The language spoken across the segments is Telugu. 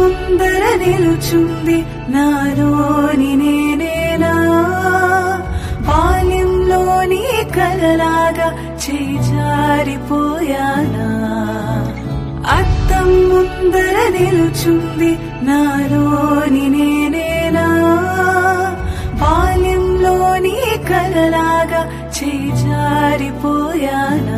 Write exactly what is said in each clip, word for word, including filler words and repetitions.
ముందర నిలుచుంది నాలోని నేనేనా, బాల్యంలోని కలలాగా చేజారిపోయానా. అద్దం ముందర నిలుచుంది నాలోని నేనేనా, బాల్యంలోని కలలాగా చేజారిపోయానా.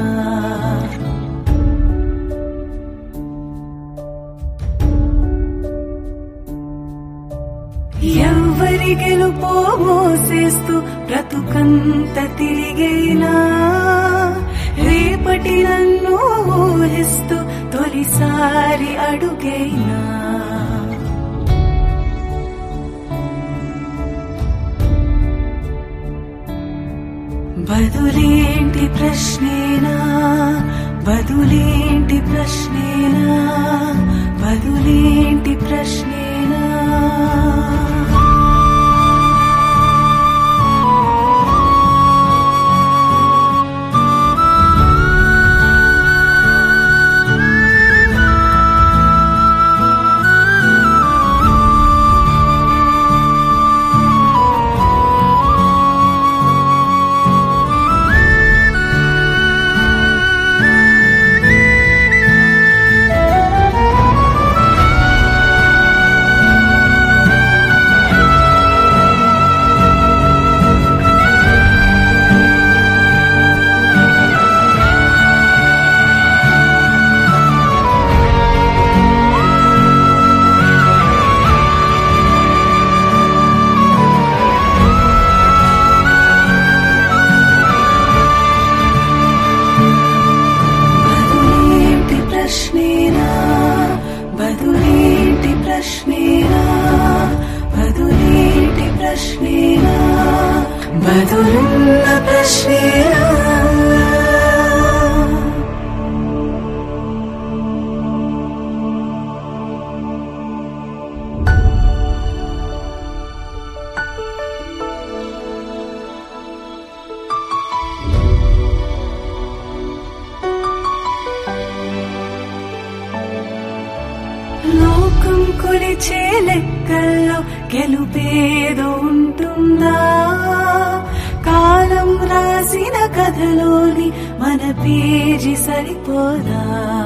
ఎవ్వరి గెలుపో మోసేస్తూ బ్రతుకంత తిరిగైనా, రేపటి నన్ను ఊహిస్తూ తొలిసారి అడుగైనా. బదులేంటి ప్రశ్నేనా, బదులేంటి ప్రశ్నేనా, బదులేంటి ప్రశ్నేనా. బదులేంటి ప్రశ్నేనా, బదులేంటి ప్రశ్నేనా, బదులున్న ప్రశ్నేనా. లోకం కొలిచే లెక్కల్లో గెలుపేదో ఉంటుందా, కాలం రాసిన కథలోని మన పేజీ సరిపోదా.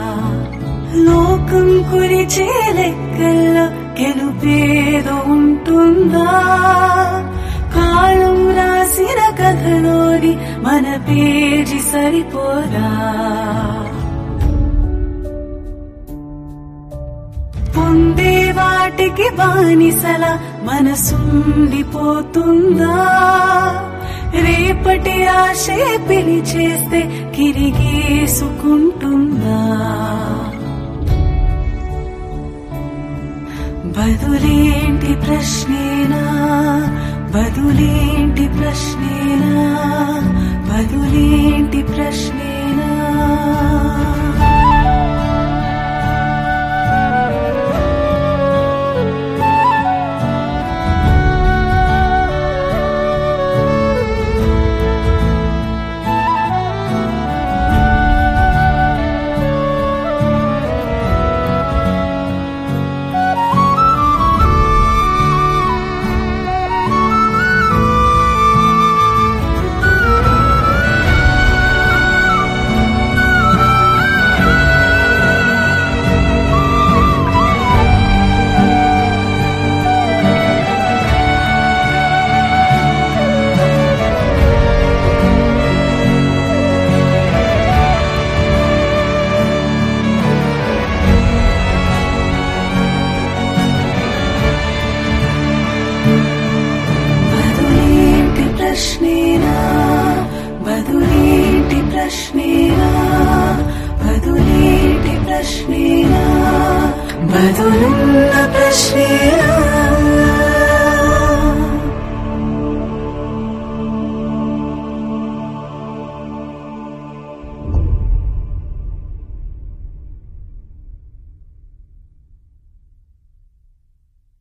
లోకం కొలిచే లెక్కల్లో గెలుపేదో ఉంటుందా, కాలం రాసిన కథలోని మన పేజీ సరిపోదా. పొందే వాటికి బానిసల మనసుండిపోతుందా, రేపటి ఆశే పిలిచేస్తే కిరిగేసుకుంటుందా. బదులేంటి ప్రశ్నేనా, బదులేంటి ప్రశ్నేనా, బదులేంటి ప్రశ్నేనా. బదులేంటి ప్రశ్నేనా, బదులేంటి ప్రశ్నేనా, బదులున్న ప్రశ్నే.